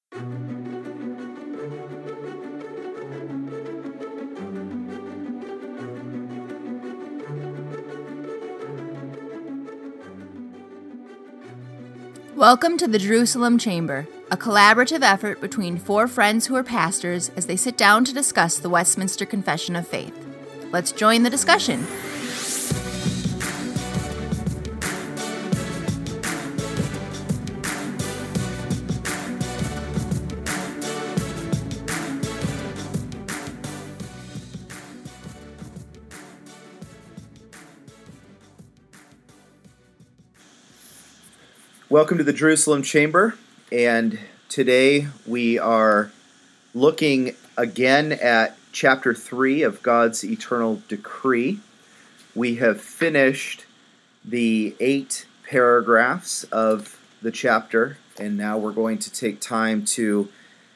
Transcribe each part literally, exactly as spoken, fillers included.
Welcome to the Jerusalem Chamber, a collaborative effort between four friends who are pastors as they sit down to discuss the Westminster Confession of Faith. Let's join the discussion. Welcome to the Jerusalem Chamber, and today we are looking again at chapter three of God's Eternal Decree. We have finished the eight paragraphs of the chapter, and now we're going to take time to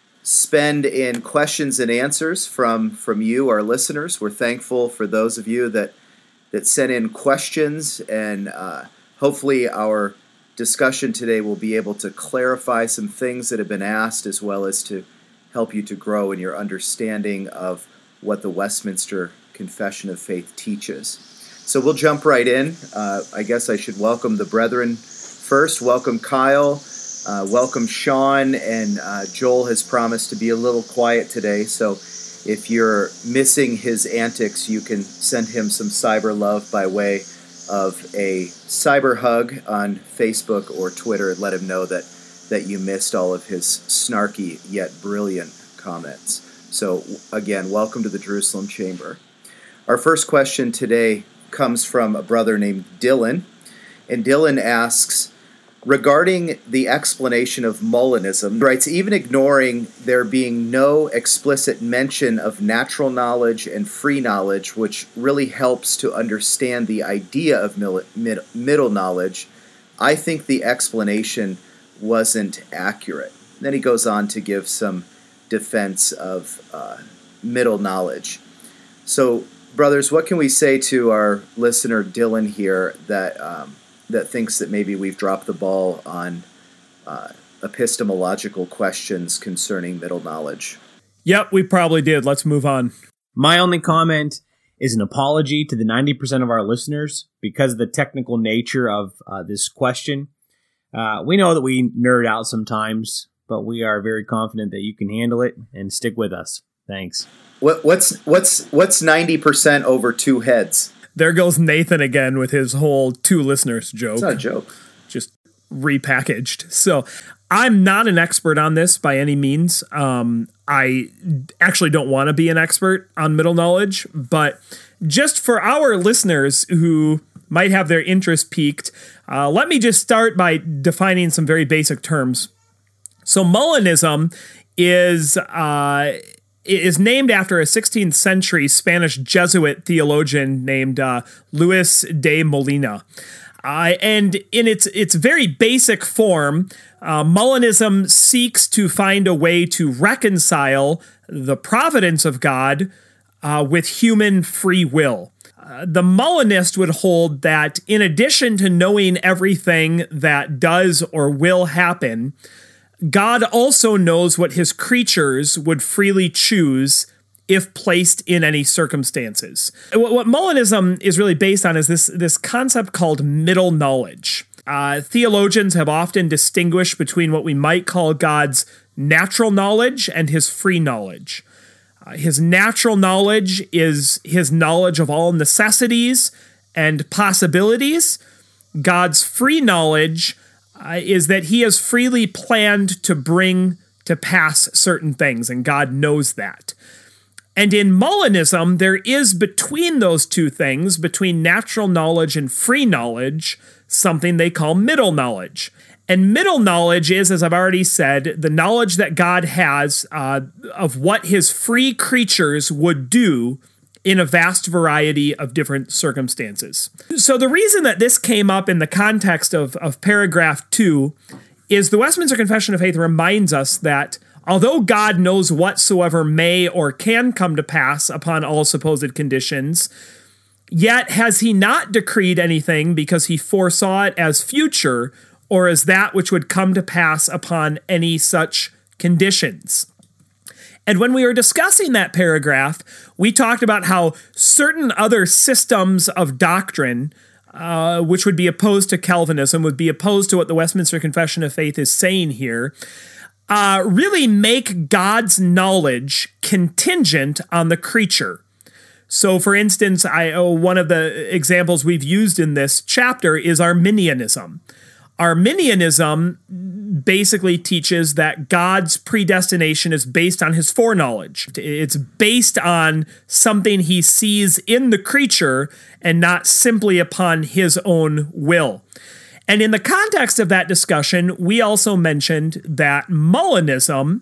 spend in questions and answers from, from you, our listeners. We're thankful for those of you that, that sent in questions, and uh, hopefully our discussion today will be able to clarify some things that have been asked, as well as to help you to grow in your understanding of what the Westminster Confession of Faith teaches. So we'll jump right in. Uh, I guess I should welcome the brethren first. Welcome Kyle, uh, welcome Sean, and uh, Joel has promised to be a little quiet today, so if you're missing his antics, you can send him some cyber love by way of a cyber hug on Facebook or Twitter and let him know that, that you missed all of his snarky yet brilliant comments. So again, welcome to the Jerusalem Chamber. Our first question today comes from a brother named Dylan, and Dylan asks, regarding the explanation of Molinism, he writes, even ignoring there being no explicit mention of natural knowledge and free knowledge, which really helps to understand the idea of mil- mid- middle knowledge, I think the explanation wasn't accurate. Then he goes on to give some defense of uh, middle knowledge. So, brothers, what can we say to our listener Dylan here that um, that thinks that maybe we've dropped the ball on uh, epistemological questions concerning middle knowledge? Yep, we probably did. Let's move on. My only comment is an apology to the ninety percent of our listeners because of the technical nature of uh, this question. Uh, we know that we nerd out sometimes, but we are very confident that you can handle it and stick with us. Thanks. What, what's what's what's ninety percent over two heads? There goes Nathan again with his whole two listeners joke. It's not a joke. Just repackaged. So I'm not an expert on this by any means. Um, I actually don't want to be an expert on middle knowledge, but just for our listeners who might have their interest piqued, uh, let me just start by defining some very basic terms. So Molinism is... Uh, is named after a sixteenth century Spanish Jesuit theologian named uh, Luis de Molina. Uh, and in its its very basic form, uh, Molinism seeks to find a way to reconcile the providence of God uh, with human free will. Uh, the Molinist would hold that in addition to knowing everything that does or will happen, God also knows what his creatures would freely choose if placed in any circumstances. What, what Molinism is really based on is this, this concept called middle knowledge. Uh, theologians have often distinguished between what we might call God's natural knowledge and his free knowledge. Uh, his natural knowledge is his knowledge of all necessities and possibilities. God's free knowledge Uh, is that he has freely planned to bring to pass certain things, and God knows that. And in Molinism, there is between those two things, between natural knowledge and free knowledge, something they call middle knowledge. And middle knowledge is, as I've already said, the knowledge that God has uh, of what his free creatures would do in a vast variety of different circumstances. So the reason that this came up in the context of, of paragraph two is the Westminster Confession of Faith reminds us that although God knows whatsoever may or can come to pass upon all supposed conditions, yet has he not decreed anything because he foresaw it as future or as that which would come to pass upon any such conditions. And when we were discussing that paragraph, we talked about how certain other systems of doctrine, uh, which would be opposed to Calvinism, would be opposed to what the Westminster Confession of Faith is saying here, uh, really make God's knowledge contingent on the creature. So, for instance, I oh, one of the examples we've used in this chapter is Arminianism. Arminianism basically teaches that God's predestination is based on his foreknowledge. It's based on something he sees in the creature and not simply upon his own will. And in the context of that discussion, we also mentioned that Molinism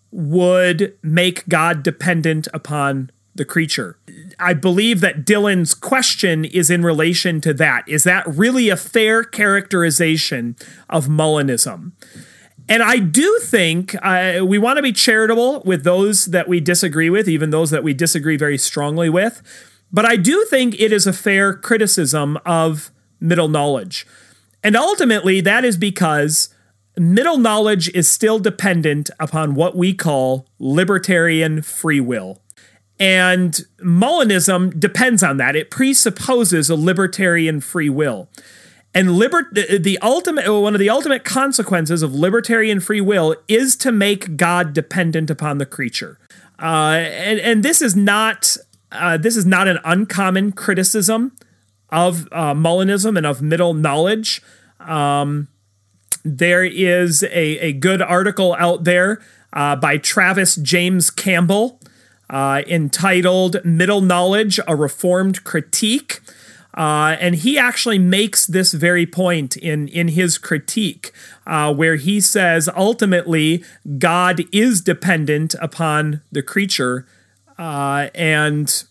would make God dependent upon the creature. I believe that Dylan's question is in relation to that. Is that really a fair characterization of Molinism? And I do think uh, we want to be charitable with those that we disagree with, even those that we disagree very strongly with. But I do think it is a fair criticism of middle knowledge. And ultimately, that is because middle knowledge is still dependent upon what we call libertarian free will. And Molinism depends on that. It presupposes a libertarian free will. And liber- the, the ultimate one of the ultimate consequences of libertarian free will is to make God dependent upon the creature. Uh, and, and this is not uh, this is not an uncommon criticism of uh, Molinism and of middle knowledge. Um, there is a, a good article out there uh, by Travis James Campbell, Uh, entitled Middle Knowledge, A Reformed Critique. Uh, and he actually makes this very point in, in his critique, uh, where he says, ultimately, God is dependent upon the creature, uh, and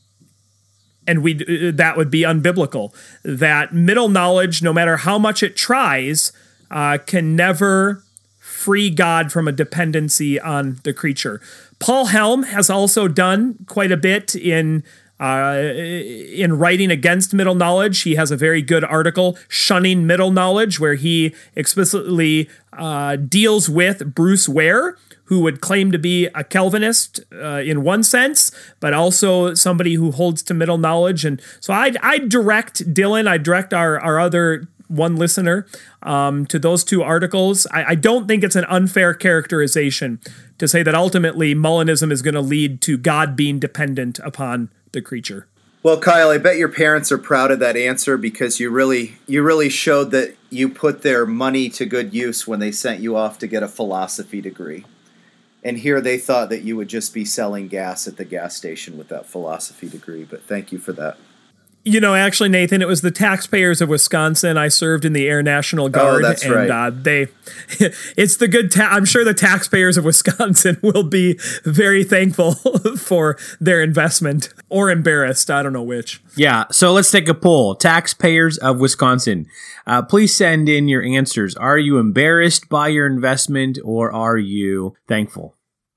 and we that would be unbiblical. That middle knowledge, no matter how much it tries, uh, can never free God from a dependency on the creature. Paul Helm has also done quite a bit in uh, in writing against middle knowledge. He has a very good article, Shunning Middle Knowledge, where he explicitly uh, deals with Bruce Ware, who would claim to be a Calvinist uh, in one sense, but also somebody who holds to middle knowledge. And so I I direct Dylan, I direct our, our other one listener um, to those two articles. I, I don't think it's an unfair characterization to say that ultimately Molinism is going to lead to God being dependent upon the creature. Well, Kyle, I bet your parents are proud of that answer because you really you really showed that you put their money to good use when they sent you off to get a philosophy degree. And here they thought that you would just be selling gas at the gas station with that philosophy degree, but thank you for that. You know, actually, Nathan, it was the taxpayers of Wisconsin. I served in the Air National Guard. Oh, that's and, right. Uh, they, it's the good. Ta- I'm sure the taxpayers of Wisconsin will be very thankful for their investment, or embarrassed. I don't know which. Yeah. So let's take a poll. Taxpayers of Wisconsin, uh, please send in your answers. Are you embarrassed by your investment, or are you thankful?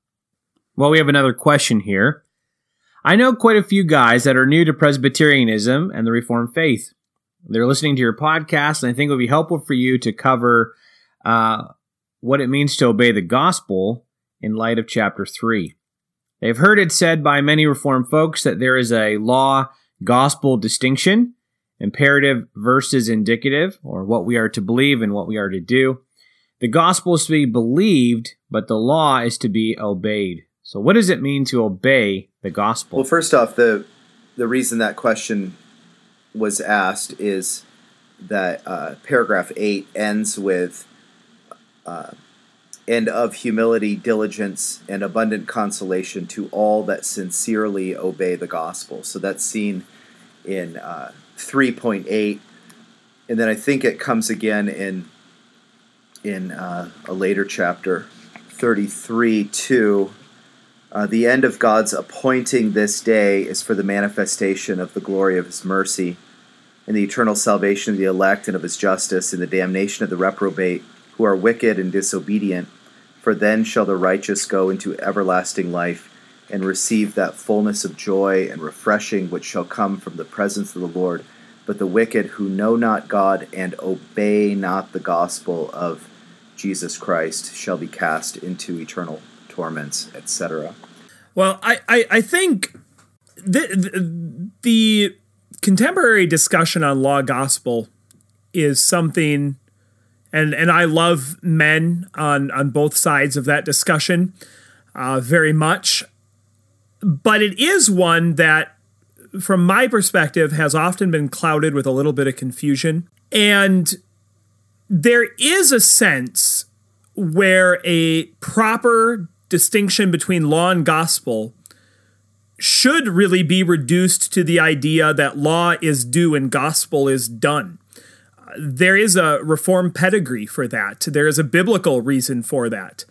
Well, we have another question here. I know quite a few guys that are new to Presbyterianism and the Reformed faith. They're listening to your podcast, and I think it would be helpful for you to cover uh, what it means to obey the gospel in light of chapter three. They've heard it said by many Reformed folks that there is a law-gospel distinction, imperative versus indicative, or what we are to believe and what we are to do. The gospel is to be believed, but the law is to be obeyed. So what does it mean to obey the gospel? Well, first off, the the reason that question was asked is that uh, paragraph eight ends with, uh, and of humility, diligence, and abundant consolation to all that sincerely obey the gospel. So that's seen in uh, three point eight, and then I think it comes again in, in uh, a later chapter, thirty-three two. Uh, the end of God's appointing this day is for the manifestation of the glory of his mercy and the eternal salvation of the elect and of his justice and the damnation of the reprobate who are wicked and disobedient. For then shall the righteous go into everlasting life and receive that fullness of joy and refreshing which shall come from the presence of the Lord. But the wicked who know not God and obey not the gospel of Jesus Christ shall be cast into eternal torments, et cetera. Well, I, I, I think the, the, the contemporary discussion on law gospel is something, and, and I love men on, on both sides of that discussion uh, very much. But it is one that, from my perspective, has often been clouded with a little bit of confusion. And there is a sense where a proper distinction between law and gospel should really be reduced to the idea that law is due and gospel is done. There is a Reformed pedigree for that. There is a biblical reason for that.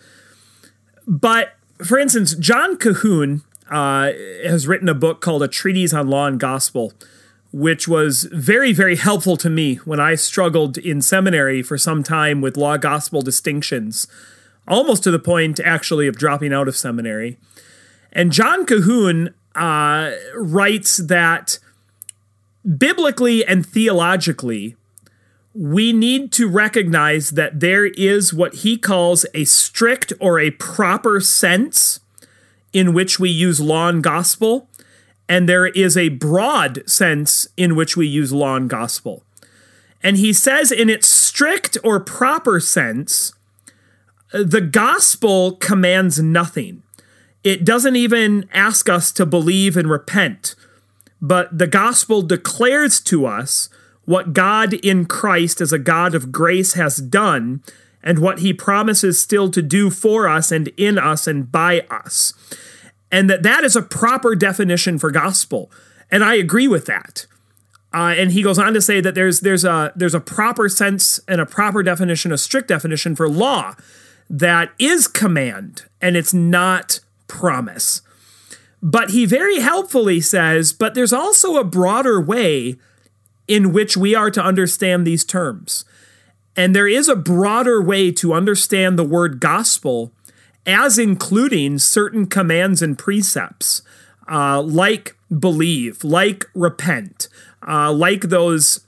But, for instance, John Cahoon uh, has written a book called A Treatise on Law and Gospel, which was very, very helpful to me when I struggled in seminary for some time with law-gospel distinctions, almost to the point, actually, of dropping out of seminary. And John Cahoon uh, writes that biblically and theologically, we need to recognize that there is what he calls a strict or a proper sense in which we use law and gospel, and there is a broad sense in which we use law and gospel. And he says in its strict or proper sense, the gospel commands nothing. It doesn't even ask us to believe and repent, but the gospel declares to us what God in Christ as a God of grace has done and what he promises still to do for us and in us and by us. And that that is a proper definition for gospel. And I agree with that. Uh, and he goes on to say that there's there's a there's a proper sense and a proper definition, a strict definition for law that is command and it's not promise. But he very helpfully says, but there's also a broader way in which we are to understand these terms. And there is a broader way to understand the word gospel as including certain commands and precepts, uh, like believe, like repent, uh, like those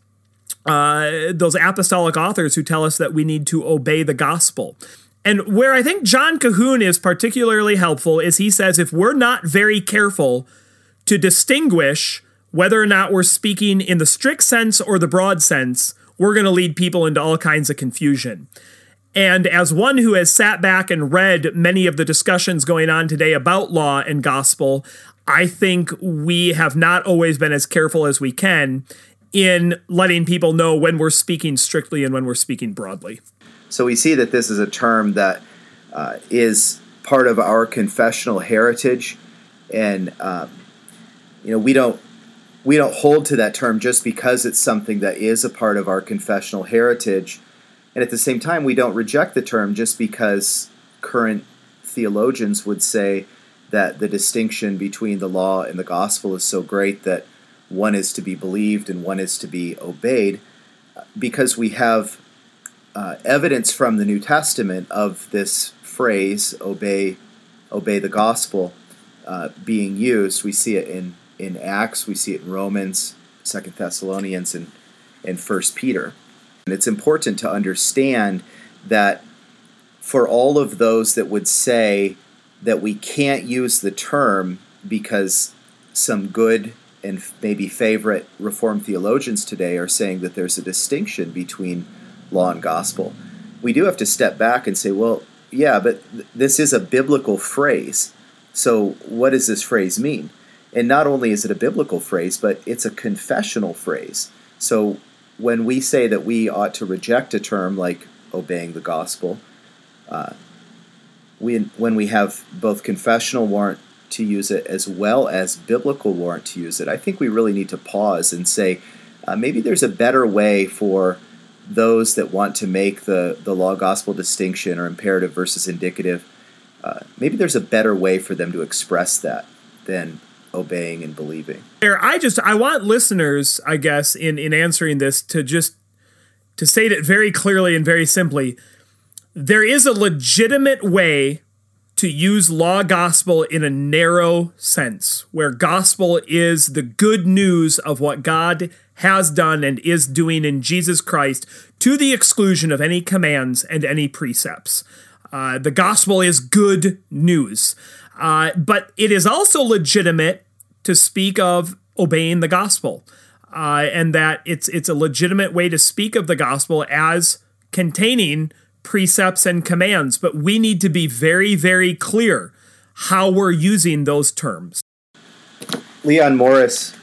uh, those apostolic authors who tell us that we need to obey the gospel. And where I think John Cahoon is particularly helpful is he says if we're not very careful to distinguish whether or not we're speaking in the strict sense or the broad sense, we're going to lead people into all kinds of confusion. And as one who has sat back and read many of the discussions going on today about law and gospel, I think we have not always been as careful as we can in letting people know when we're speaking strictly and when we're speaking broadly. So we see that this is a term that uh, is part of our confessional heritage, and um, you know we don't we don't hold to that term just because it's something that is a part of our confessional heritage. And at the same time, we don't reject the term just because current theologians would say that the distinction between the law and the gospel is so great that one is to be believed and one is to be obeyed, because we have uh, evidence from the New Testament of this phrase, obey obey the gospel, uh, being used. We see it in, in Acts, we see it in Romans, Second Thessalonians, and, and First Peter. And it's important to understand that for all of those that would say that we can't use the term because some good and maybe favorite Reformed theologians today are saying that there's a distinction between law and gospel, we do have to step back and say, well, yeah, but th- this is a biblical phrase. So what does this phrase mean? And not only is it a biblical phrase, but it's a confessional phrase. So when we say that we ought to reject a term like obeying the gospel, uh, we when we have both confessional warrant to use it as well as biblical warrant to use it, I think we really need to pause and say, uh, maybe there's a better way for those that want to make the, the law-gospel distinction or imperative versus indicative. Uh, maybe there's a better way for them to express that than obeying and believing. I just, I want listeners, I guess, in, in answering this to just, to state it very clearly and very simply, there is a legitimate way to use law gospel in a narrow sense, where gospel is the good news of what God has done and is doing in Jesus Christ to the exclusion of any commands and any precepts. Uh, the gospel is good news. Uh, but it is also legitimate to speak of obeying the gospel, uh, and that it's it's a legitimate way to speak of the gospel as containing precepts and commands. But we need to be very, very clear how we're using those terms. Leon Morris,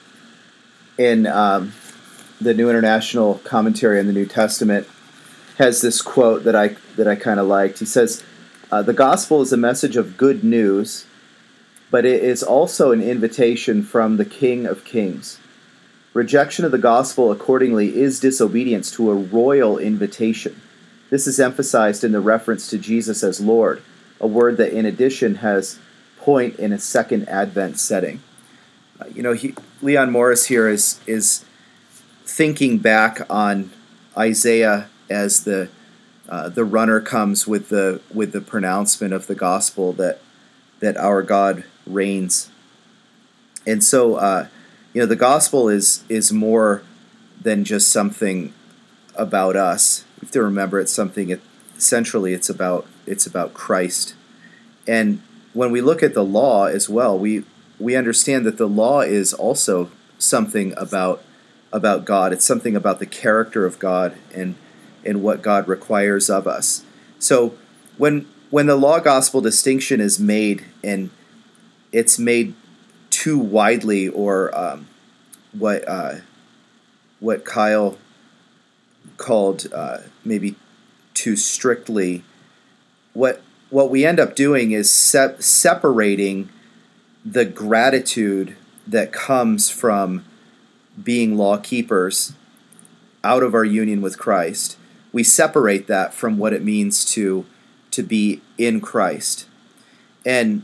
in um, the New International Commentary on the New Testament, has this quote that I that I kind of liked. He says, uh, "The gospel is a message of good news, but it is also an invitation from the King of Kings. Rejection of the gospel, accordingly, is disobedience to a royal invitation. This is emphasized in the reference to Jesus as Lord, a word that, in addition, has point in a second Advent setting." Uh, you know, he, Leon Morris here is is thinking back on Isaiah as the uh, the runner comes with the with the pronouncement of the gospel that that our God reigns. And so, uh, you know, the gospel is is more than just something about us. You have to remember it's something. It, centrally, it's about it's about Christ. And when we look at the law as well, we we understand that the law is also something about about God. It's something about the character of God and and what God requires of us. So when when the law gospel distinction is made, and it's made too widely, or um, what uh, what Kyle called uh, maybe too strictly, what what we end up doing is se- separating the gratitude that comes from being law keepers out of our union with Christ. We separate that from what it means to to be in Christ. And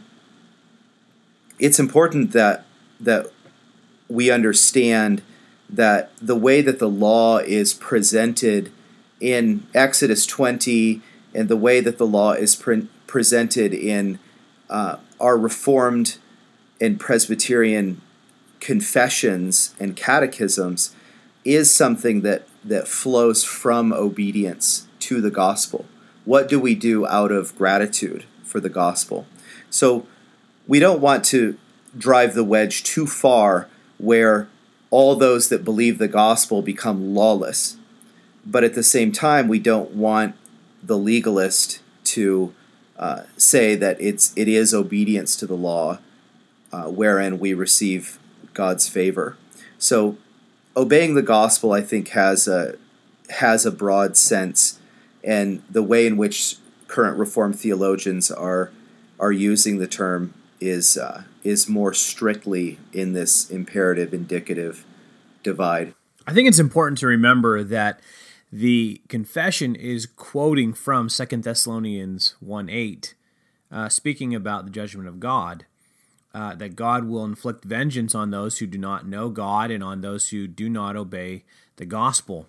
it's important that that we understand that the way that the law is presented in Exodus twenty, and the way that the law is pre- presented in uh, our Reformed and Presbyterian confessions and catechisms is something that, that flows from obedience to the gospel. What do we do out of gratitude for the gospel? So we don't want to drive the wedge too far where all those that believe the gospel become lawless. But at the same time, we don't want the legalist to uh, say that it's it is obedience to the law uh, wherein we receive God's favor. So obeying the gospel, I think, has a has a broad sense, and the way in which current Reformed theologians are are using the term is uh, is more strictly in this imperative indicative divide. I think it's important to remember that the confession is quoting from Second Thessalonians one eight, uh, speaking about the judgment of God, uh, that God will inflict vengeance on those who do not know God and on those who do not obey the gospel.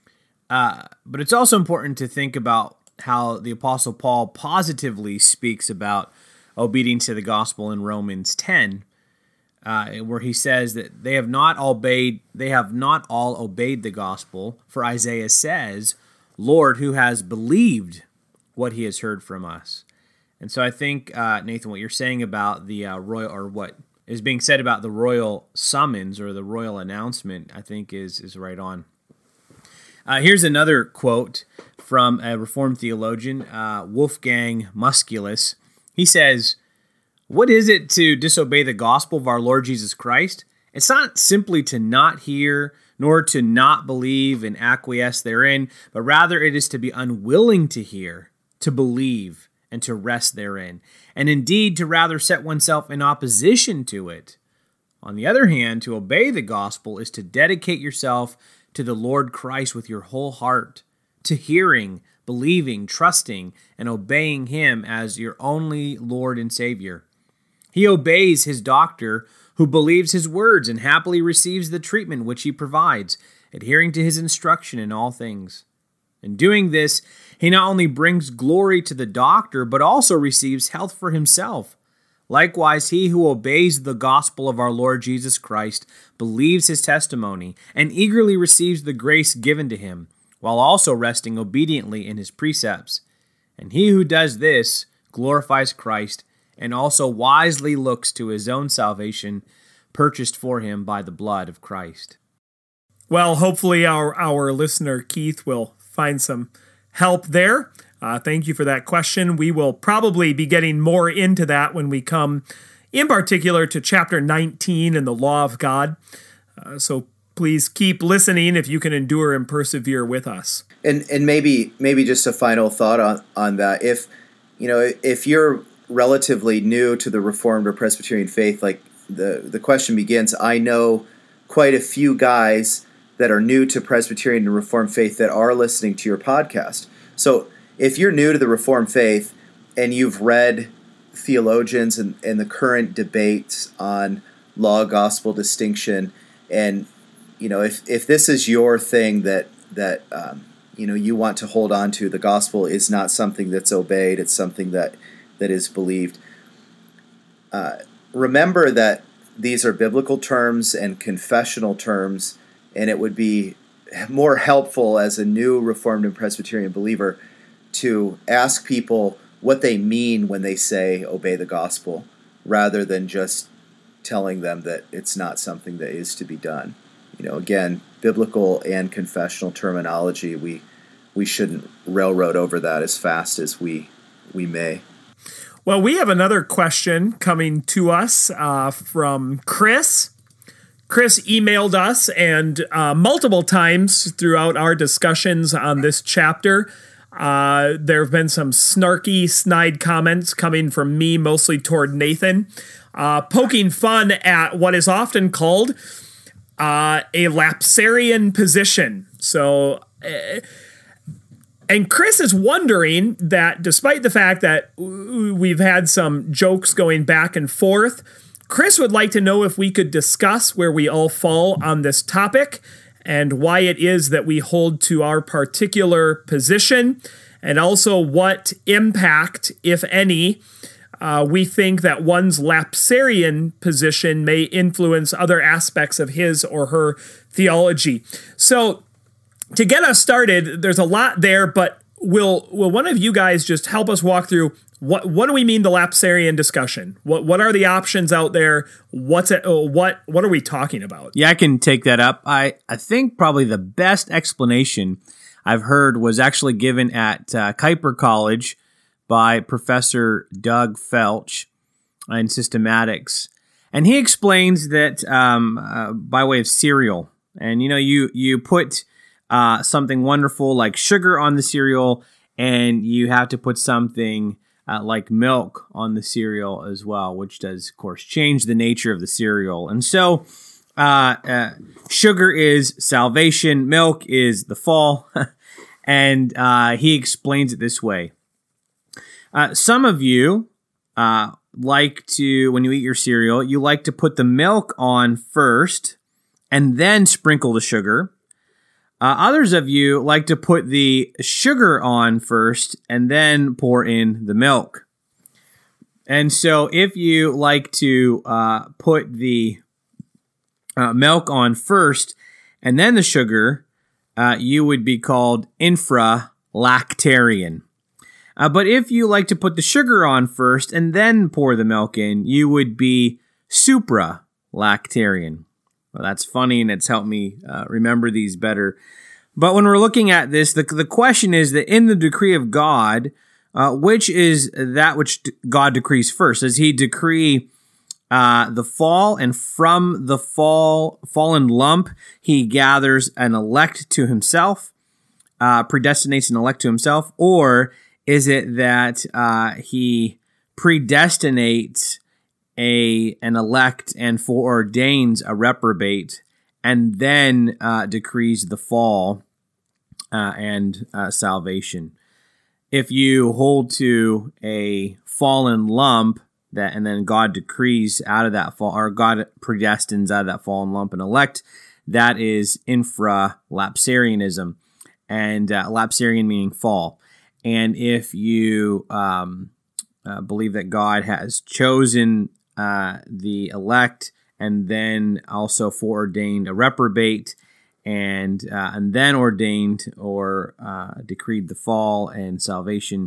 Uh, but it's also important to think about how the Apostle Paul positively speaks about obedience to the gospel in Romans ten, uh, where he says that they have not obeyed, they have not all obeyed the gospel. For Isaiah says, "Lord, who has believed what he has heard from us?" And so I think, uh, Nathan, what you're saying about the uh, royal, or what is being said about the royal summons or the royal announcement, I think is is right on. Uh, here's another quote from a Reformed theologian, uh, Wolfgang Musculus. He says, "What is it to disobey the gospel of our Lord Jesus Christ? It's not simply to not hear, nor to not believe and acquiesce therein, but rather it is to be unwilling to hear, to believe, and to rest therein, and indeed to rather set oneself in opposition to it. On the other hand, to obey the gospel is to dedicate yourself to the Lord Christ with your whole heart, to hearing, believing, trusting, and obeying him as your only Lord and Savior. He obeys his doctor who believes his words and happily receives the treatment which he provides, adhering to his instruction in all things. In doing this, he not only brings glory to the doctor, but also receives health for himself. Likewise, he who obeys the gospel of our Lord Jesus Christ believes his testimony and eagerly receives the grace given to him, while also resting obediently in his precepts. And he who does this glorifies Christ and also wisely looks to his own salvation purchased for him by the blood of Christ. Well, hopefully our, our listener, Keith, will find some help there. Uh, thank you for that question. We will probably be getting more into that when we come, in particular, to chapter nineteen in the law of God. Uh, so please keep listening if you can endure and persevere with us. And and maybe maybe just a final thought on, on that. If you know if you're relatively new to the Reformed or Presbyterian faith, like the the question begins, I know quite a few guys that are new to Presbyterian and Reformed faith that are listening to your podcast. So if you're new to the Reformed faith and you've read theologians and, and the current debates on law-gospel distinction, and you know if, if this is your thing that that um, you know you want to hold on to, the gospel is not something that's obeyed; it's something that that is believed. Uh, remember that these are biblical terms and confessional terms, and it would be more helpful as a new Reformed and Presbyterian believer to ask people what they mean when they say obey the gospel, rather than just telling them that it's not something that is to be done. You know, again, biblical and confessional terminology, we we shouldn't railroad over that as fast as we we may. Well, we have another question coming to us uh, from Chris. Chris emailed us, and uh, multiple times throughout our discussions on this chapter, uh, there have been some snarky, snide comments coming from me, mostly toward Nathan, uh, poking fun at what is often called uh, a lapsarian position. So, uh, and Chris is wondering that despite the fact that we've had some jokes going back and forth, Chris would like to know if we could discuss where we all fall on this topic and why it is that we hold to our particular position, and also what impact, if any, uh, we think that one's lapsarian position may influence other aspects of his or her theology. So to get us started, there's a lot there, but will will one of you guys just help us walk through what what do we mean the lapsarian discussion? What what are the options out there? What's it? Oh, what what are we talking about? Yeah, I can take that up. I, I think probably the best explanation I've heard was actually given at uh, Kuiper College by Professor Doug Felch in systematics, and he explains that um, uh, by way of cereal, and you know you you put Uh, something wonderful like sugar on the cereal, and you have to put something uh, like milk on the cereal as well, which does, of course, change the nature of the cereal. And so uh, uh, sugar is salvation, milk is the fall, and uh, he explains it this way. Uh, some of you uh, like to, when you eat your cereal, you like to put the milk on first and then sprinkle the sugar. Uh, others of you like to put the sugar on first and then pour in the milk. And so if you like to uh, put the uh, milk on first and then the sugar, uh, you would be called infralactarian. Uh, but if you like to put the sugar on first and then pour the milk in, you would be supralactarian. Well, that's funny, and it's helped me uh, remember these better. But when we're looking at this, the, the question is that in the decree of God, uh, which is that which God decrees first? Does he decree uh, the fall, and from the fall fallen lump, he gathers an elect to himself, uh, predestinates an elect to himself? Or is it that uh, he predestinates a an elect and foreordains a reprobate, and then uh, decrees the fall uh, and uh, salvation? If you hold to a fallen lump, that and then God decrees out of that fall, or God predestines out of that fallen lump an elect, that is infralapsarianism, and uh, lapsarian meaning fall. And if you um, uh, believe that God has chosen Uh, the elect, and then also foreordained a reprobate, and uh, and then ordained or uh, decreed the fall and salvation,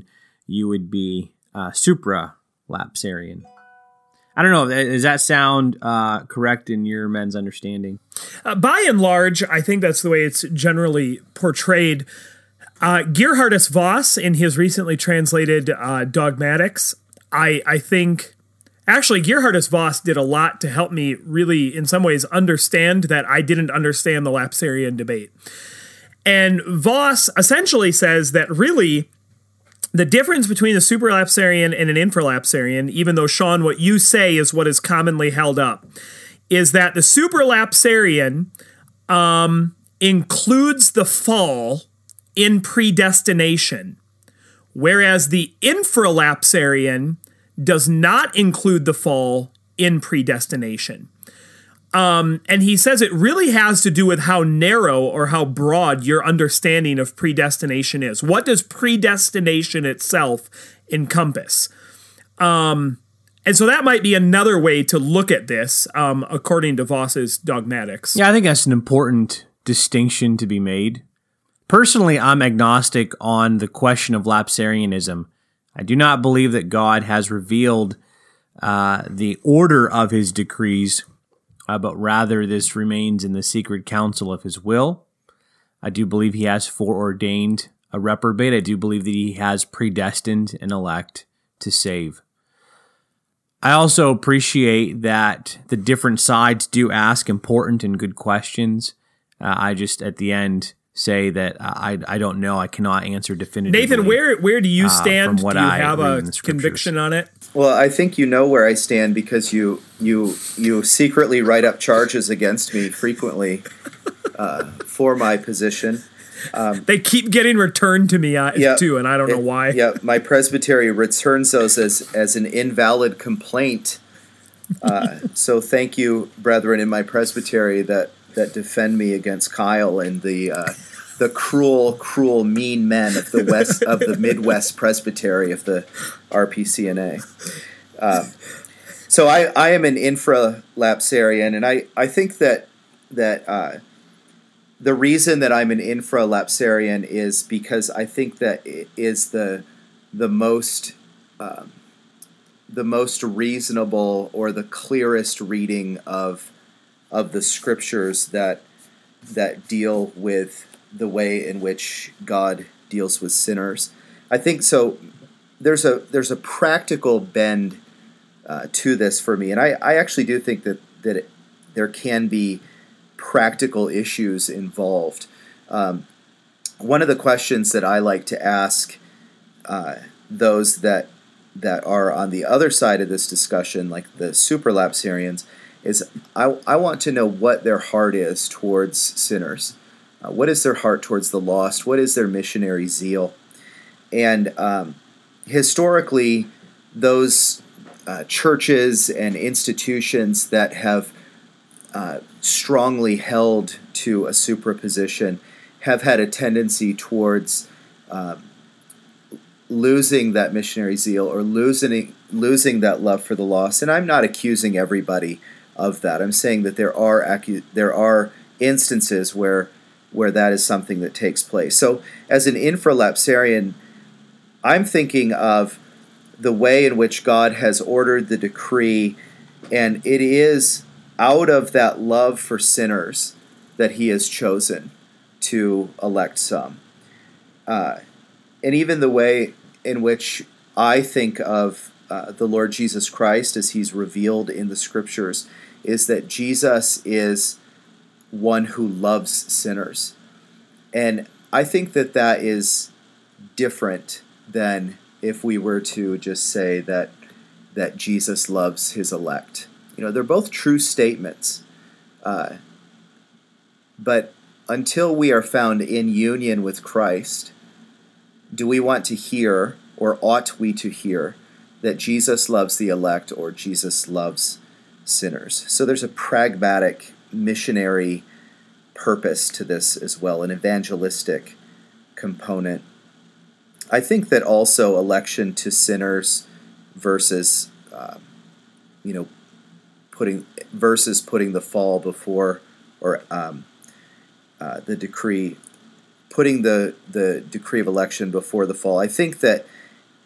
you would be uh, supralapsarian. I don't know. Does that sound uh, correct in your men's understanding? Uh, by and large, I think that's the way it's generally portrayed. Uh, Gerhardus Voss, in his recently translated uh, Dogmatics, I, I think... Actually, Gerhardus Voss did a lot to help me really, in some ways, understand that I didn't understand the Lapsarian debate. And Voss essentially says that really the difference between a supralapsarian and an infralapsarian, even though, Sean, what you say is what is commonly held up, is that the supralapsarian um, includes the fall in predestination, whereas the infralapsarian does not include the fall in predestination. Um, and he says it really has to do with how narrow or how broad your understanding of predestination is. What does predestination itself encompass? Um, and so that might be another way to look at this, um, according to Voss's Dogmatics. Yeah, I think that's an important distinction to be made. Personally, I'm agnostic on the question of Lapsarianism. I do not believe that God has revealed uh, the order of his decrees, uh, but rather this remains in the secret counsel of his will. I do believe he has foreordained a reprobate. I do believe that he has predestined an elect to save. I also appreciate that the different sides do ask important and good questions. Uh, I just, at the end, say that I I don't know. I cannot answer definitively. Nathan, where where do you stand? Uh, do you I have a conviction on it? Well, I think you know where I stand because you you you secretly write up charges against me frequently uh, for my position. Um, they keep getting returned to me uh, yeah, too, and I don't it, know why. Yeah, my presbytery returns those as as an invalid complaint. Uh, so thank you, brethren, in my presbytery that. that defend me against Kyle and the uh, the cruel, cruel, mean men of the west of the Midwest Presbytery of the R P C N A. Um, so I, I am an infralapsarian, and I, I think that that uh, the reason that I'm an infralapsarian is because I think that it is the the most um, the most reasonable or the clearest reading of. of the scriptures that that deal with the way in which God deals with sinners. I think so. There's a there's a practical bend uh, to this for me, and I, I actually do think that that it, there can be practical issues involved. Um, one of the questions that I like to ask uh, those that that are on the other side of this discussion, like the supralapsarians, is I, I want to know what their heart is towards sinners. Uh, what is their heart towards the lost? What is their missionary zeal? And um, historically, those uh, churches and institutions that have uh, strongly held to a supraposition have had a tendency towards um, losing that missionary zeal or losing losing that love for the lost. And I'm not accusing everybody of that. I'm saying that there are acu- there are instances where where that is something that takes place. So as an infralapsarian, I'm thinking of the way in which God has ordered the decree, and it is out of that love for sinners that he has chosen to elect some. Uh, and even the way in which I think of uh, the Lord Jesus Christ as he's revealed in the scriptures is that Jesus is one who loves sinners. And I think that that is different than if we were to just say that that Jesus loves his elect. You know, they're both true statements. Uh, but until we are found in union with Christ, do we want to hear, or ought we to hear, that Jesus loves the elect or Jesus loves sinners? So there's a pragmatic missionary purpose to this as well, an evangelistic component. I think that also election to sinners versus, uh, you know, putting versus putting the fall before, or um, uh, the decree, putting the the decree of election before the fall. I think that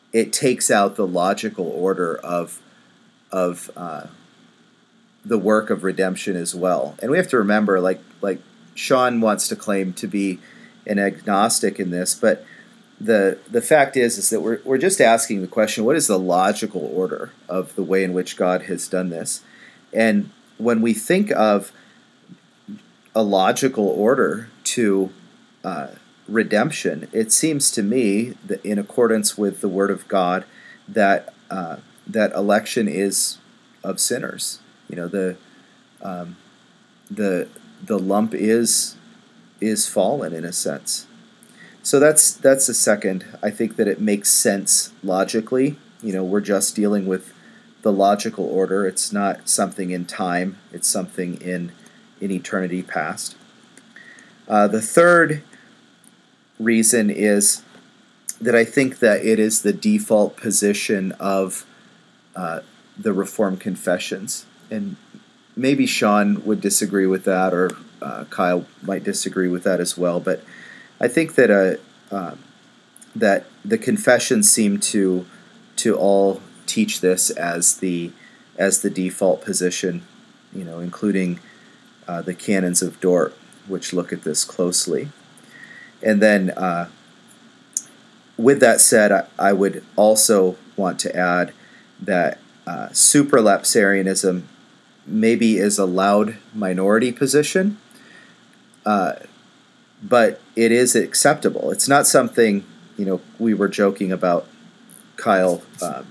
it takes out the logical order of of uh, the work of redemption as well. And we have to remember, like like Sean wants to claim to be an agnostic in this, but the the fact is is that we're we're just asking the question: what is the logical order of the way in which God has done this? And when we think of a logical order to uh, redemption, it seems to me that in accordance with the Word of God, that uh, that election is of sinners. You know, the um, the the lump is is fallen in a sense. So that's that's the second. I think that it makes sense logically. You know, we're just dealing with the logical order. It's not something in time. It's something in in eternity past. Uh, the third reason is that I think that it is the default position of uh, the Reformed confessions. And maybe Sean would disagree with that, or uh, Kyle might disagree with that as well. But I think that uh, uh, that the confessions seem to to all teach this as the as the default position, you know, including uh, the canons of Dort, which look at this closely. And then, uh, with that said, I, I would also want to add that uh, supralapsarianism maybe is a loud minority position, uh, but it is acceptable. It's not something, you know, we were joking about Kyle um,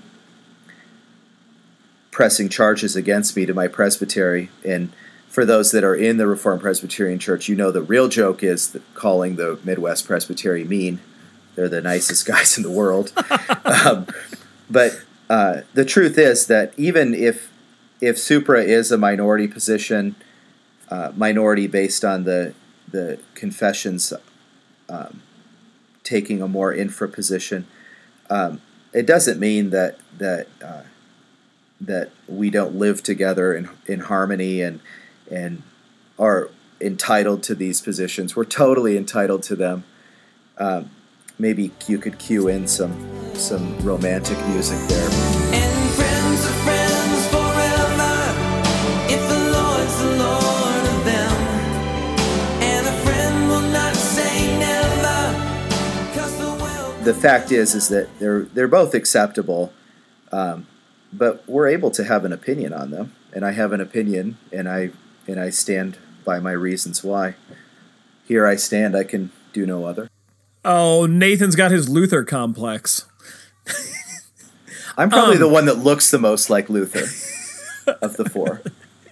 pressing charges against me to my presbytery. And for those that are in the Reformed Presbyterian Church, you know the real joke is that calling the Midwest Presbytery mean. They're the nicest guys in the world. um, but uh, the truth is that even if if supra is a minority position, uh, minority based on the the confessions um, taking a more infra position, um, it doesn't mean that that uh, that we don't live together in in harmony and and are entitled to these positions. We're totally entitled to them. Um, maybe you could cue in some some romantic music there. And friends are friends forever, if the Lord's the Lord of them. And a friend will not say never, 'cause the will... The fact is is that they're they're both acceptable, um, but we're able to have an opinion on them. And I have an opinion, and I and I stand by my reasons why. Here I stand, I can do no other. Oh, Nathan's got his Luther complex. I'm probably Um, the one that looks the most like Luther of the four.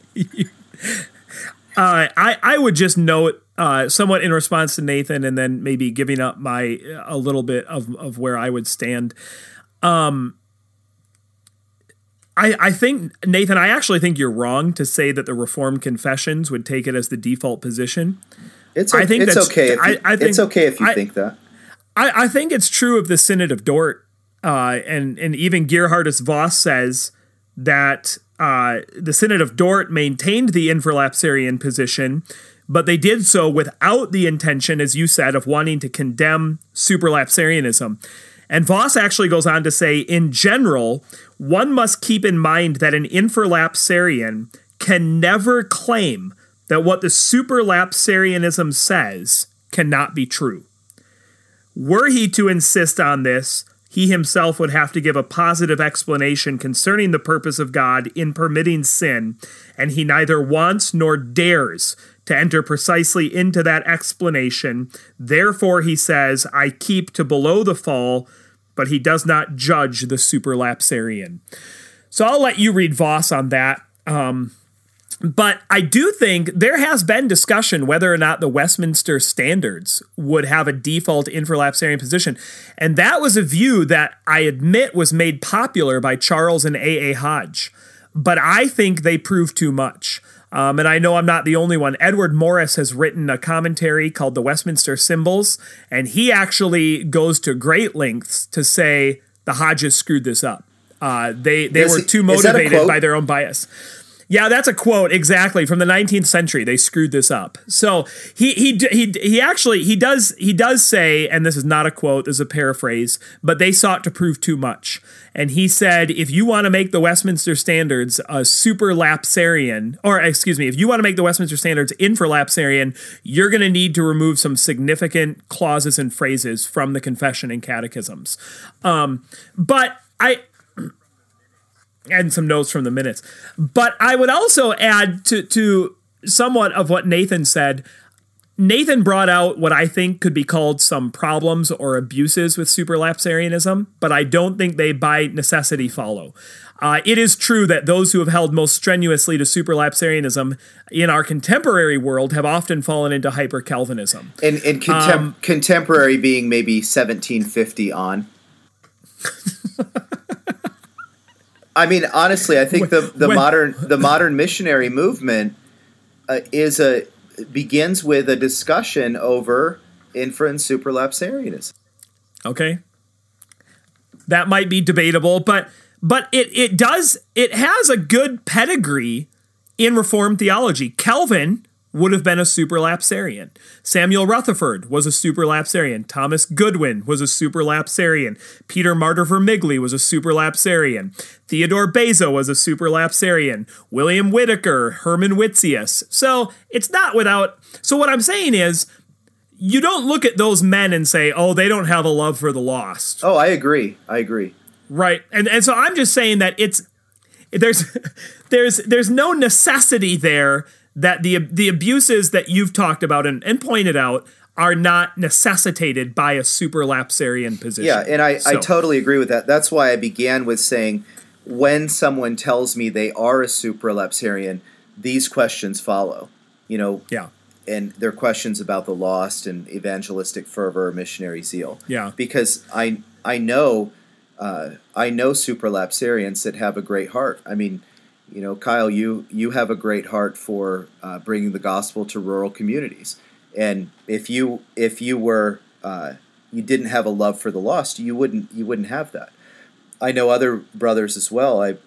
Uh, I, I would just note, uh, somewhat in response to Nathan, and then maybe giving up my a little bit of, of where I would stand. Um, I I think, Nathan, I actually think you're wrong to say that the Reformed confessions would take it as the default position. It's I think it's that's- okay. If you, I- I think- it's okay if you I- think that. I, I think it's true of the Synod of Dort, uh, and and even Gerhardus Voss says that uh, the Synod of Dort maintained the infralapsarian position, but they did so without the intention, as you said, of wanting to condemn supralapsarianism. And Voss actually goes on to say, in general, one must keep in mind that an infralapsarian can never claim that what the supralapsarianism says cannot be true. Were he to insist on this, he himself would have to give a positive explanation concerning the purpose of God in permitting sin, and he neither wants nor dares to enter precisely into that explanation. Therefore, he says, I keep to below the fall, but he does not judge the supralapsarian. So I'll let you read Voss on that. Um, But I do think there has been discussion whether or not the Westminster Standards would have a default infralapsarian position. And that was a view that I admit was made popular by Charles and A A. Hodge. But I think they prove too much. Um, and I know I'm not the only one. Edward Morris has written a commentary called The Westminster Symbols, and he actually goes to great lengths to say the Hodges screwed this up. Uh, they they Is were he- too is that a motivated quote? by their own bias. Yeah, that's a quote exactly from the nineteenth century. They screwed this up. So he he he he actually he does he does say, and this is not a quote, this is a paraphrase, but they sought to prove too much. And he said, if you want to make the Westminster Standards a superlapsarian, or excuse me, if you want to make the Westminster Standards infralapsarian, you're going to need to remove some significant clauses and phrases from the Confession and Catechisms. Um, but I. And some notes from the minutes. But I would also add to, to somewhat of what Nathan said. Nathan brought out what I think could be called some problems or abuses with superlapsarianism, but I don't think they by necessity follow. Uh, it is true that those who have held most strenuously to superlapsarianism in our contemporary world have often fallen into hyper-Calvinism. And, and contem- Um, contemporary being maybe seventeen fifty on. I mean, honestly, I think the, the When- modern the modern missionary movement uh, is a begins with a discussion over infra and superlapsarianism. Okay. That might be debatable, but but it it does it has a good pedigree in Reformed theology. Calvin would have been a superlapsarian. Samuel Rutherford was a superlapsarian. Thomas Goodwin was a superlapsarian. Peter Martyr Vermigli was a superlapsarian. Theodore Beza was a superlapsarian. William Whitaker, Herman Whitzius. So it's not without. So what I'm saying is, you don't look at those men and say, oh, they don't have a love for the lost. Oh, I agree. I agree. Right. And and so I'm just saying that it's there's there's there's no necessity there that the the abuses that you've talked about and, and pointed out are not necessitated by a superlapsarian position. Yeah, and I, So- I totally agree with that. That's why I began with saying when someone tells me they are a superlapsarian, these questions follow. You know, Yeah. and they're questions about the lost and evangelistic fervor, missionary zeal. Yeah. Because I I know uh, I know superlapsarians that have a great heart. I mean, you know, Kyle, you you have a great heart for uh, bringing the gospel to rural communities, and if you if you were uh, you didn't have a love for the lost, you wouldn't you wouldn't have that. I know other brothers as well. I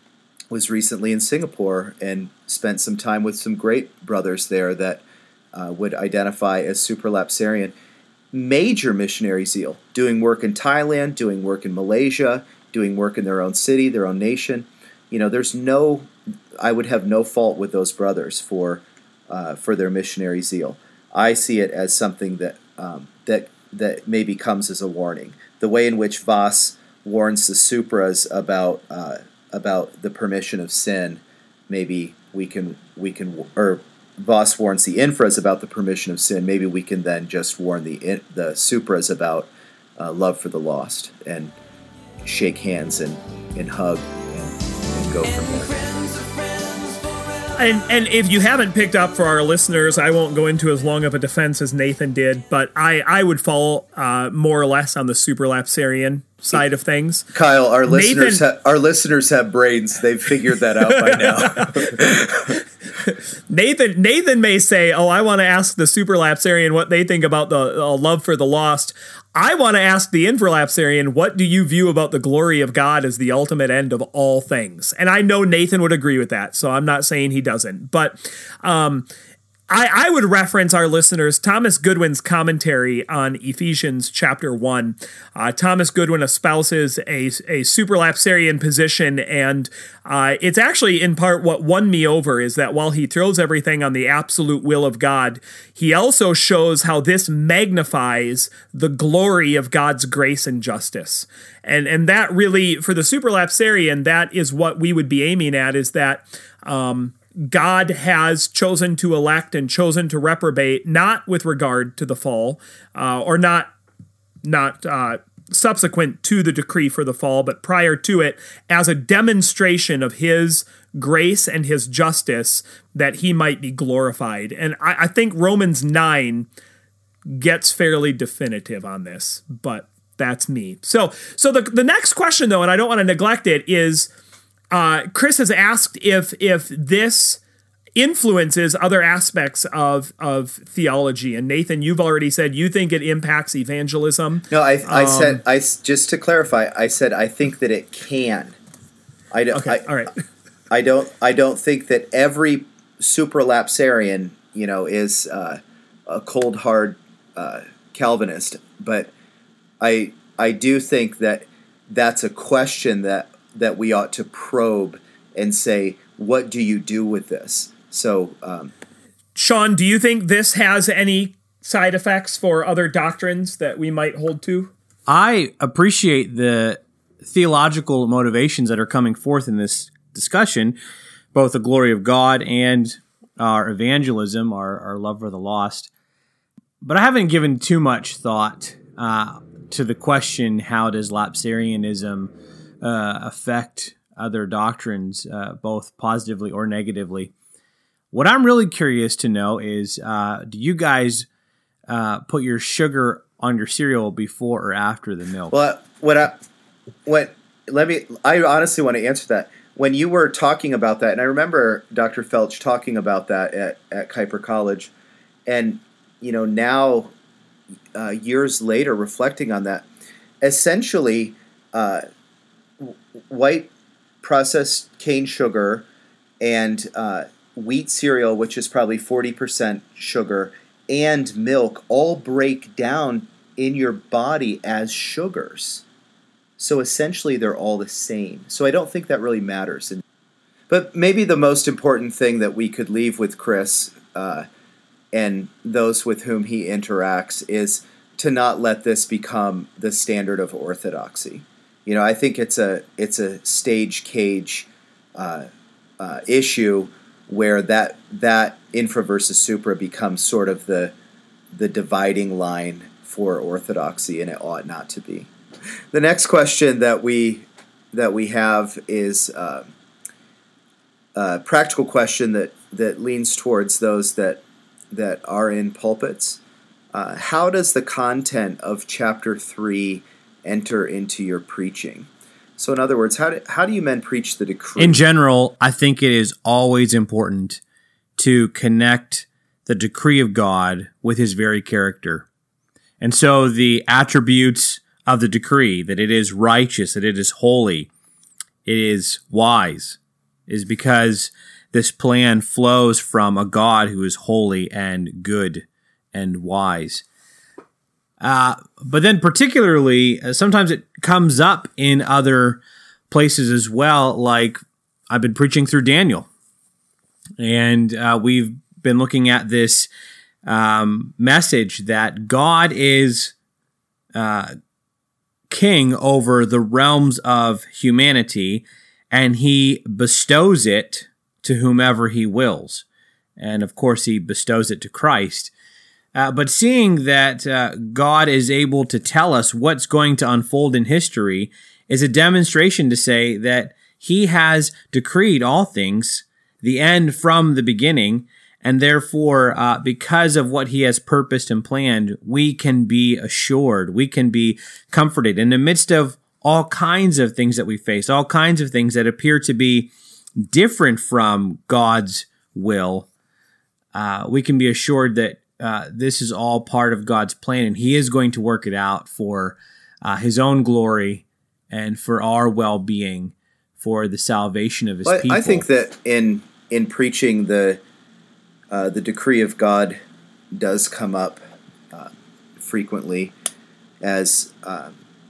was recently in Singapore and spent some time with some great brothers there that uh, would identify as superlapsarian. Major missionary zeal, doing work in Thailand, doing work in Malaysia, doing work in their own city, their own nation. You know, there's no, I would have no fault with those brothers for uh, for their missionary zeal. I see it as something that um, that that maybe comes as a warning. The way in which Voss warns the Supras about uh, about the permission of sin, maybe we can we can or Voss warns the infras about the permission of sin. Maybe we can then just warn the in, the Supras about uh, love for the lost and shake hands and, and hug and, and go from there. And and if you haven't picked up for our listeners, I won't go into as long of a defense as Nathan did, but I, I would fall uh, more or less on the superlapsarian side of things. Kyle, our listeners Nathan- ha- our listeners have brains. They've figured that out by now. Nathan Nathan may say, oh, I want to ask the superlapsarian what they think about the uh, love for the lost. I want to ask the infralapsarian, what do you view about the glory of God as the ultimate end of all things? And I know Nathan would agree with that, so I'm not saying he doesn't. But um, I, I would reference our listeners Thomas Goodwin's commentary on Ephesians chapter one. Uh, Thomas Goodwin espouses a, a superlapsarian position, and uh, it's actually in part what won me over is that while he throws everything on the absolute will of God, he also shows how this magnifies the glory of God's grace and justice. And, and that really, for the superlapsarian, that is what we would be aiming at, is that um, God has chosen to elect and chosen to reprobate, not with regard to the fall, uh, or not not uh, subsequent to the decree for the fall, but prior to it, as a demonstration of his grace and his justice, that he might be glorified. And I, I think Romans nine gets fairly definitive on this, but that's me. So, so the the next question, though, and I don't want to neglect it, is uh, Chris has asked if if this influences other aspects of of theology. And Nathan, you've already said you think it impacts evangelism. No, I, I Um, said I s- just to clarify. I said I think that it can. I, d- Okay, I, all right. I don't I don't think that every supralapsarian, you know, is uh, a cold hard uh, Calvinist, but I I do think that that's a question that that we ought to probe and say, what do you do with this? So, um, Sean, do you think this has any side effects for other doctrines that we might hold to? I appreciate the theological motivations that are coming forth in this discussion, both the glory of God and our evangelism, our, our love for the lost. But I haven't given too much thought uh, to the question, how does Lapsarianism uh, affect other doctrines, uh, both positively or negatively? What I'm really curious to know is, uh, do you guys uh, put your sugar on your cereal before or after the milk? Well, what I, what, let me, I honestly want to answer that. When you were talking about that, and I remember Doctor Felch talking about that at, at Kuiper College, and, you know, now, uh, years later, reflecting on that, essentially, uh, white processed cane sugar and uh, wheat cereal, which is probably forty percent sugar, and milk all break down in your body as sugars. So essentially, they're all the same. So I don't think that really matters. But maybe the most important thing that we could leave with Chris uh, and those with whom he interacts is to not let this become the standard of orthodoxy. You know, I think it's a it's a stage cage uh, uh, issue where that that infra versus supra becomes sort of the the dividing line for orthodoxy, and it ought not to be. The next question that we that we have is uh, a practical question that, that leans towards those that that are in pulpits. Uh, how does the content of chapter three enter into your preaching? So, in other words, how do how do you men preach the decree? In general, I think it is always important to connect the decree of God with His very character, and so the attributes of the decree, that it is righteous, that it is holy, it is wise, is because this plan flows from a God who is holy and good and wise. Uh, but then particularly, uh, sometimes it comes up in other places as well, like I've been preaching through Daniel, and uh, we've been looking at this um, message that God is uh, king over the realms of humanity, and he bestows it to whomever he wills. And of course, he bestows it to Christ. Uh, but seeing that uh, God is able to tell us what's going to unfold in history is a demonstration to say that he has decreed all things, the end from the beginning, and therefore, uh, because of what he has purposed and planned, we can be assured, we can be comforted in the midst of all kinds of things that we face, all kinds of things that appear to be different from God's will. Uh, we can be assured that uh, this is all part of God's plan, and he is going to work it out for uh, his own glory and for our well-being, for the salvation of his well, people. I think that in in preaching the Uh, the decree of God does come up uh, frequently as uh,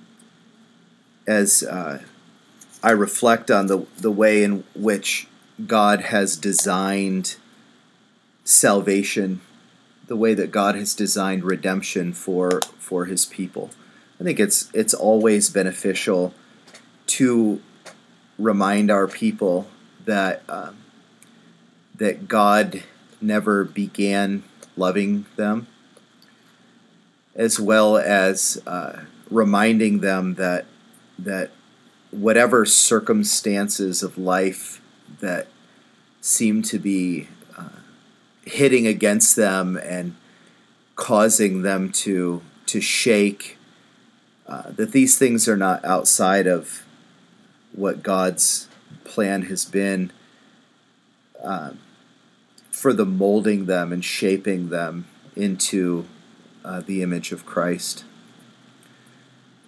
as uh, I reflect on the the way in which God has designed salvation, the way that God has designed redemption for for His people. I think it's it's always beneficial to remind our people that uh, that God never began loving them, as well as uh, reminding them that that whatever circumstances of life that seem to be uh, hitting against them and causing them to to shake, uh, that these things are not outside of what God's plan has been uh, for the molding them and shaping them into uh, the image of Christ.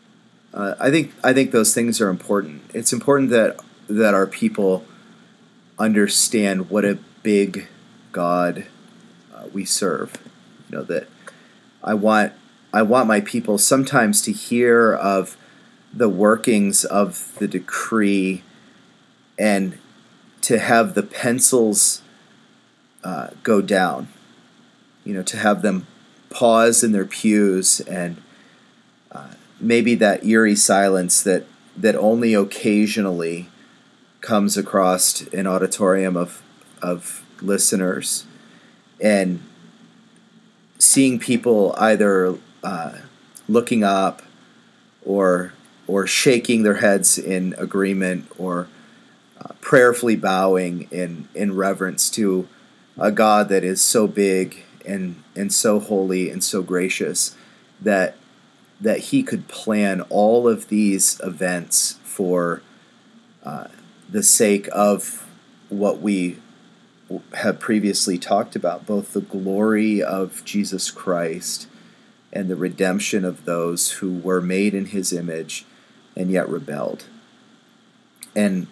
Uh, I think I think those things are important. It's important that that our people understand what a big God uh, we serve. You know, that I want I want my people sometimes to hear of the workings of the decree and to have the pencils uh, go down. You know, to have them pause in their pews and uh, maybe that eerie silence that, that only occasionally comes across an auditorium of of listeners, and seeing people either uh, looking up or or shaking their heads in agreement or uh, prayerfully bowing in, in reverence to a God that is so big and and so holy and so gracious that that he could plan all of these events for uh, the sake of what we have previously talked about, both the glory of Jesus Christ and the redemption of those who were made in his image and yet rebelled. And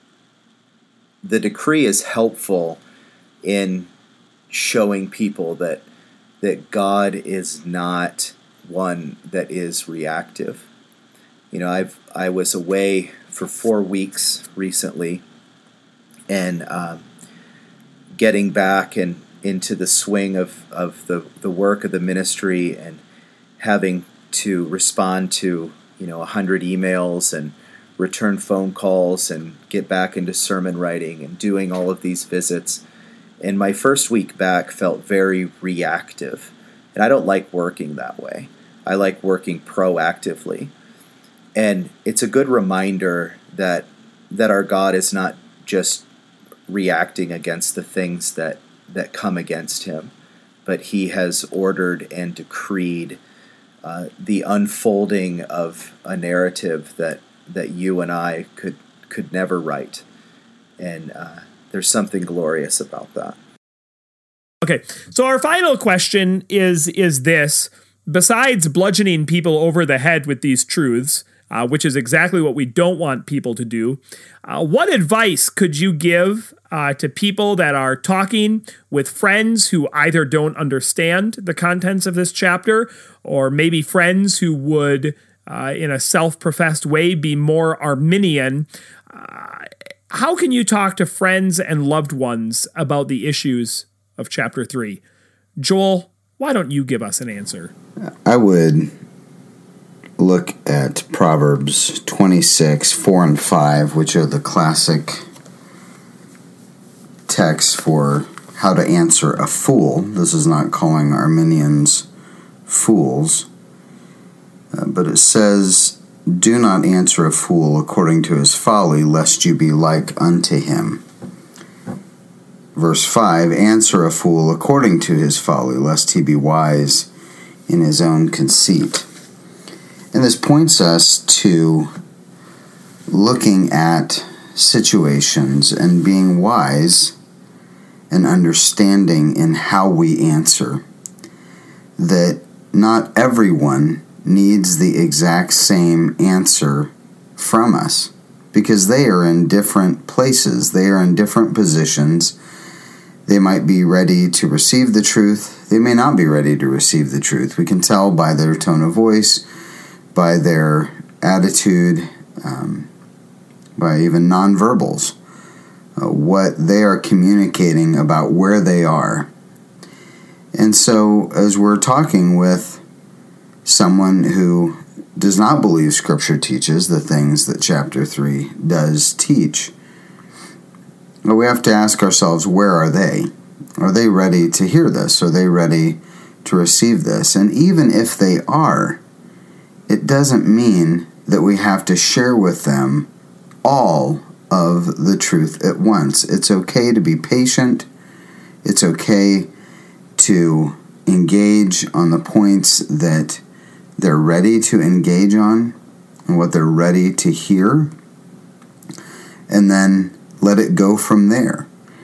the decree is helpful in showing people that that God is not one that is reactive. You know, I've I was away for four weeks recently, and um, getting back and into the swing of, of the, the work of the ministry and having to respond to, you know, a hundred emails and return phone calls and get back into sermon writing and doing all of these visits. And my first week back felt very reactive. And I don't like working that way. I like working proactively. And it's a good reminder that that our God is not just reacting against the things that, that come against him, but he has ordered and decreed uh, the unfolding of a narrative that, that you and I could could never write. And uh, there's something glorious about that. Okay, so our final question is is this. Besides bludgeoning people over the head with these truths, uh, which is exactly what we don't want people to do, uh, what advice could you give uh, to people that are talking with friends who either don't understand the contents of this chapter, or maybe friends who would, uh, in a self-professed way, be more Arminian? Uh, how can you talk to friends and loved ones about the issues of chapter three? Joel, why don't you give us an answer? I would look at Proverbs twenty-six, four and five, which are the classic texts for how to answer a fool. This is not calling Arminians fools, uh, but it says, "Do not answer a fool according to his folly, lest you be like unto him." Verse five, "Answer a fool according to his folly, lest he be wise in his own conceit." And this points us to looking at situations and being wise and understanding in how we answer. That not everyone needs the exact same answer from us, because they are in different places. They are in different positions. They might be ready to receive the truth. They may not be ready to receive the truth. We can tell by their tone of voice, by their attitude, um, by even nonverbals, uh, what they are communicating about where they are. And so, as we're talking with someone who does not believe Scripture teaches the things that chapter three does teach, we have to ask ourselves, where are they? Are they ready to hear this? Are they ready to receive this? And even if they are, it doesn't mean that we have to share with them all of the truth at once. It's okay to be patient. It's okay to engage on the points that they're ready to engage on and what they're ready to hear, and then let it go from there.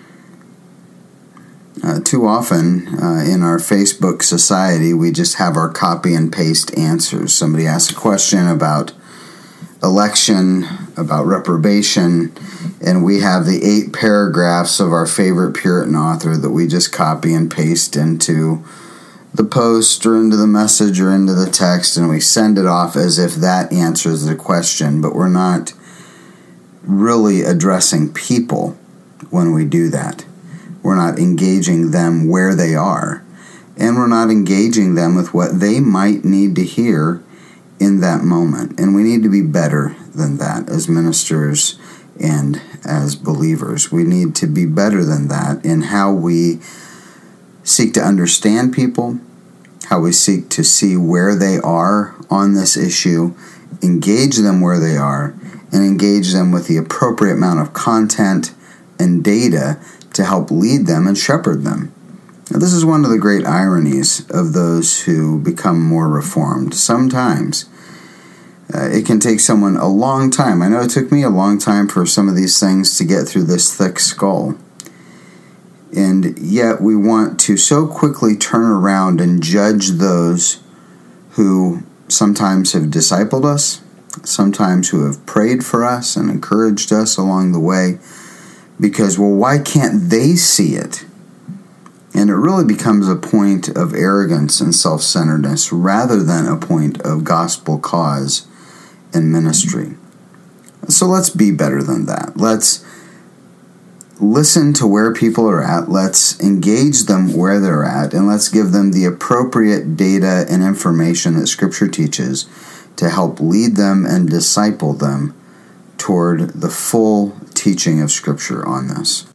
Uh, too often uh, in our Facebook society, we just have our copy and paste answers. Somebody asks a question about election, about reprobation, and we have the eight paragraphs of our favorite Puritan author that we just copy and paste into the post or into the message or into the text, and we send it off as if that answers the question, but we're not really addressing people when we do that. We're not engaging them where they are, and we're not engaging them with what they might need to hear in that moment. And we need to be better than that as ministers and as believers. We need to be better than that in how we seek to understand people, how we seek to see where they are on this issue, engage them where they are, and engage them with the appropriate amount of content and data to help lead them and shepherd them. Now, this is one of the great ironies of those who become more reformed. Sometimes uh, it can take someone a long time. I know it took me a long time for some of these things to get through this thick skull. And yet we want to so quickly turn around and judge those who sometimes have discipled us, sometimes who have prayed for us and encouraged us along the way, because, well, why can't they see it? And it really becomes a point of arrogance and self-centeredness rather than a point of gospel cause and ministry. So let's be better than that. Let's listen to where people are at. Let's engage them where they're at, and let's give them the appropriate data and information that Scripture teaches to help lead them and disciple them toward the full teaching of Scripture on this.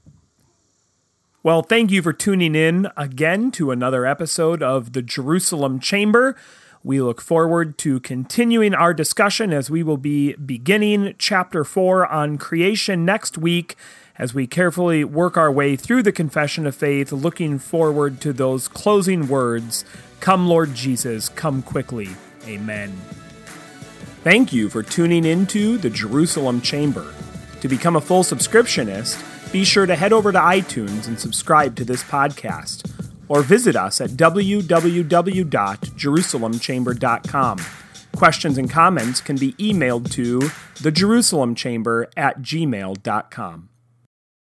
Well, thank you for tuning in again to another episode of the Jerusalem Chamber. We look forward to continuing our discussion as we will be beginning chapter four on creation next week as we carefully work our way through the Confession of Faith, looking forward to those closing words, "Come, Lord Jesus, come quickly. Amen." Thank you for tuning into the Jerusalem Chamber. To become a full subscriptionist, be sure to head over to iTunes and subscribe to this podcast, or visit us at w w w dot jerusalem chamber dot com. Questions and comments can be emailed to the jerusalem chamber at gmail dot com.